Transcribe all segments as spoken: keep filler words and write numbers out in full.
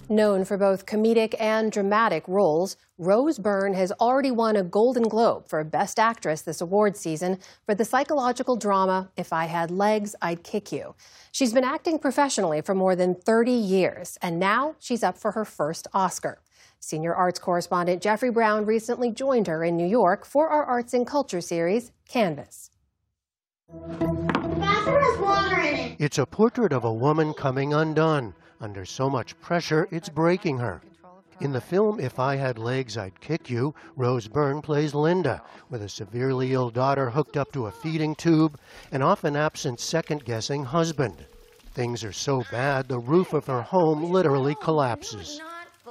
Known for both comedic and dramatic roles, Rose Byrne has already won a Golden Globe for Best Actress this award season for the psychological drama If I Had Legs, I'd Kick You. She's been acting professionally for more than thirty years, and now she's up for her first Oscar. Senior arts correspondent Jeffrey Brown recently joined her in New York for our Arts and Culture series, Canvas. The bathroom has water in it. It's a portrait of a woman coming undone. Under so much pressure, it's breaking her. In the film If I Had Legs, I'd Kick You, Rose Byrne plays Linda, with a severely ill daughter hooked up to a feeding tube, an often absent second-guessing husband. Things are so bad, the roof of her home literally collapses.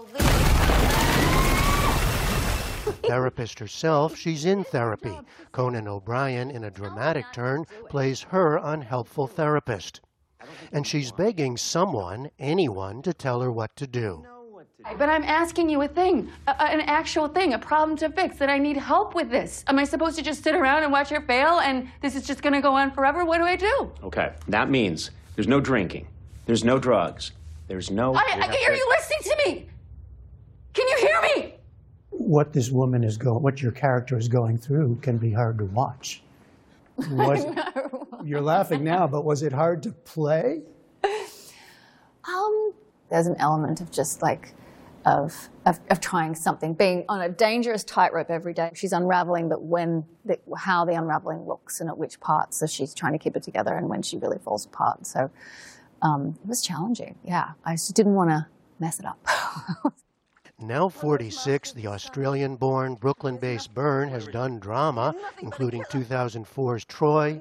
Therapist herself, she's in therapy. Conan O'Brien, in a dramatic turn, plays her unhelpful therapist. And she's begging someone, anyone, to tell her what to do. But I'm asking you a thing, a, an actual thing, a problem to fix, that I need help with this. Am I supposed to just sit around and watch her fail, and this is just going to go on forever? What do I do? Okay, that means there's no drinking, there's no drugs, there's no... I, I, are you listening to me? Can you hear me? What this woman is going, what your character is going through can be hard to watch. Was, you're laughing now, but was it hard to play? Um, there's an element of just like, of, of, of trying something, being on a dangerous tightrope every day. She's unraveling, but when, the, how the unraveling looks and at which parts, so she's trying to keep it together and when she really falls apart. So um, it was challenging, yeah. I just didn't want to mess it up. Now forty-six, the Australian-born, Brooklyn-based Byrne has done drama, including two thousand four's Troy,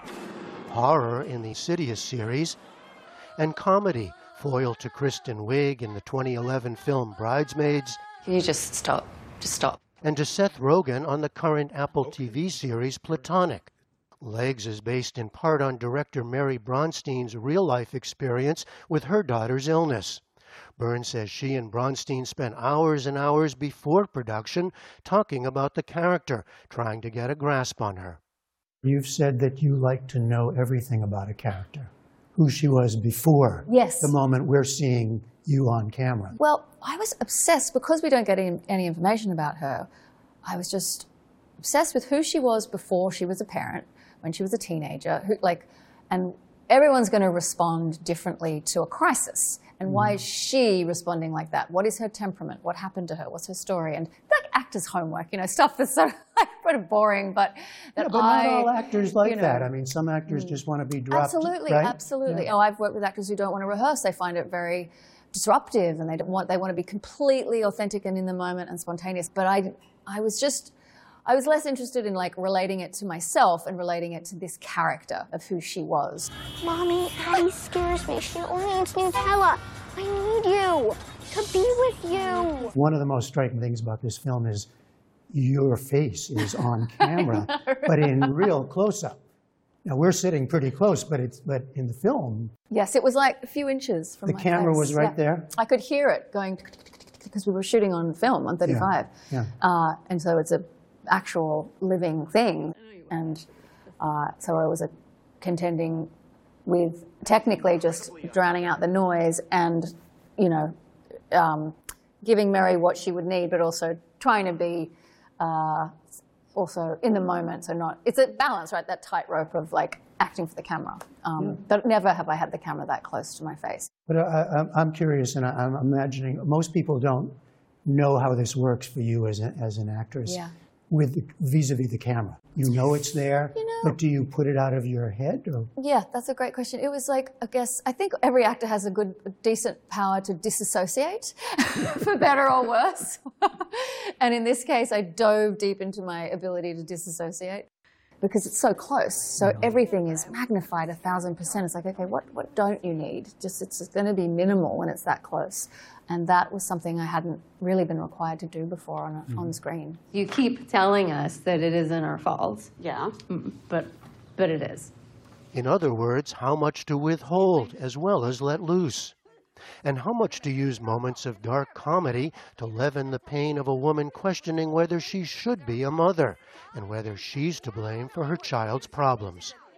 horror in the Insidious series, and comedy, foil to Kristen Wiig in the twenty eleven film Bridesmaids. Can you just stop? Just stop. And to Seth Rogen on the current Apple T V series Platonic. Legs is based in part on director Mary Bronstein's real-life experience with her daughter's illness. Byrne says she and Bronstein spent hours and hours before production talking about the character, trying to get a grasp on her. You've said that you like to know everything about a character, who she was before yes. the moment we're seeing you on camera. Well, I was obsessed, because we don't get any, any information about her, I was just obsessed with who she was before she was a parent, when she was a teenager, who, like, and everyone's going to respond differently to a crisis. And why is she responding like that? What is her temperament? What happened to her? What's her story? And like actors' homework, you know, stuff that's sort of like kind of boring, but that yeah, but I, not all actors like you know, that. I mean, some actors just want to be dropped. Absolutely, right? absolutely. Yeah. Oh, I've worked with actors who don't want to rehearse. They find it very disruptive, and they don't want they want to be completely authentic and in the moment and spontaneous. But I, I was just. I was less interested in like relating it to myself and relating it to this character of who she was. Mommy, Addie scares me. She only eats Nutella. I need you to be with you. One of the most striking things about this film is your face is on camera, right? But in real close-up. Now, we're sitting pretty close, but it's but in the film... Yes, it was like a few inches from the my face. The camera was right yeah. there? I could hear it going, because we were shooting on film, on thirty-five. Yeah. Yeah. Uh, and so it's a actual living thing, and uh, so I was a contending with technically just drowning out the noise and, you know, um, giving Mary what she would need, but also trying to be uh, also in the moment, so not, it's a balance, right, that tightrope of like acting for the camera, um, yeah. But never have I had the camera that close to my face. But I, I'm curious, and I'm imagining most people don't know how this works for you as, a, as an actress. Yeah. With vis-a-vis the camera. You know it's there, you know, but do you put it out of your head? Or? Yeah, that's a great question. It was like, I guess, I think every actor has a good, a decent power to disassociate, for better or worse. And in this case, I dove deep into my ability to disassociate because it's so close. So everything is magnified a thousand percent. It's like, okay, what, what don't you need? Just, it's going to be minimal when it's that close. And that was something I hadn't really been required to do before on, a, mm. on screen. You keep telling us that it isn't our fault. Yeah. But, but it is. In other words, how much to withhold as well as let loose. And how much to use moments of dark comedy to leaven the pain of a woman questioning whether she should be a mother and whether she's to blame for her child's problems.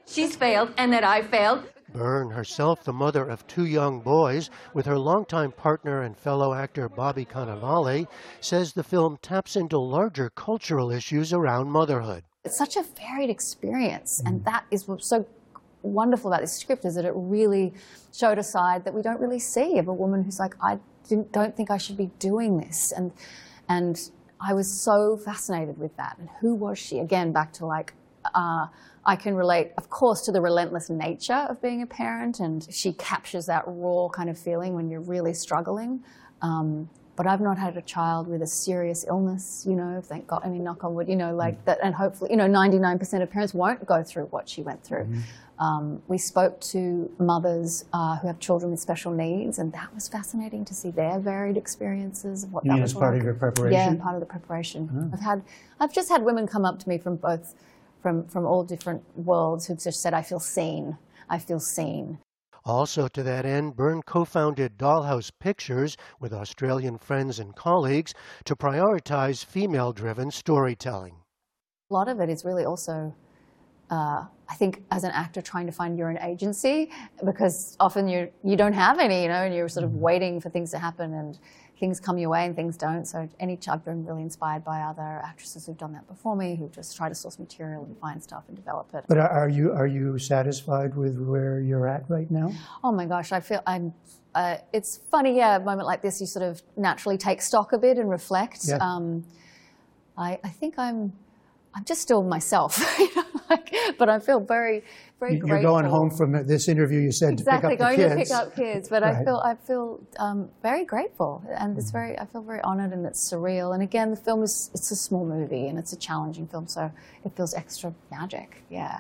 she's failed and that I failed. Byrne, herself the mother of two young boys, with her longtime partner and fellow actor Bobby Cannavale, says the film taps into larger cultural issues around motherhood. It's such a varied experience, and that is what's so wonderful about this script, is that it really showed a side that we don't really see of a woman who's like, I didn't, don't think I should be doing this. And, and I was so fascinated with that. And who was she? Again, back to like, uh, I can relate, of course, to the relentless nature of being a parent, and she captures that raw kind of feeling when you're really struggling. Um, but I've not had a child with a serious illness, you know, thank God, I mean, knock on wood, you know, like that, and hopefully, you know, ninety-nine percent of parents won't go through what she went through. Mm-hmm. um, we spoke to mothers uh, who have children with special needs, and that was fascinating to see their varied experiences of what you that mean was as part like. of your preparation? Yeah, part of the preparation. Oh. I've had, I've just had women come up to me from both, from, from all different worlds who've just said, I feel seen, I feel seen. Also to that end, Byrne co-founded Dollhouse Pictures with Australian friends and colleagues to prioritize female-driven storytelling. A lot of it is really also, uh, I think, as an actor trying to find your own agency, because often you you don't have any, you know, and you're sort of waiting for things to happen, and things come your way and things don't. So any, I've been really inspired by other actresses who've done that before me, who just try to source material and find stuff and develop it. But are you are you satisfied with where you're at right now? Oh my gosh, I feel I'm. Uh, it's funny, yeah. A moment like this, you sort of naturally take stock a bit and reflect. Yeah. Um, I, I think I'm. I'm just still myself, you know, like, but I feel very, very You're grateful. going home from this interview, you said, exactly, to pick up the going kids. to pick up kids. But Right. I feel, I feel um, very grateful, and it's very, I feel very honoured, and it's surreal. And again, the film is, it's a small movie, and it's a challenging film, so it feels extra magic. Yeah.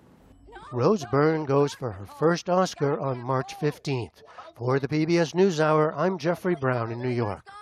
Rose Byrne goes for her first Oscar on March fifteenth. For the P B S NewsHour, I'm Jeffrey Brown in New York.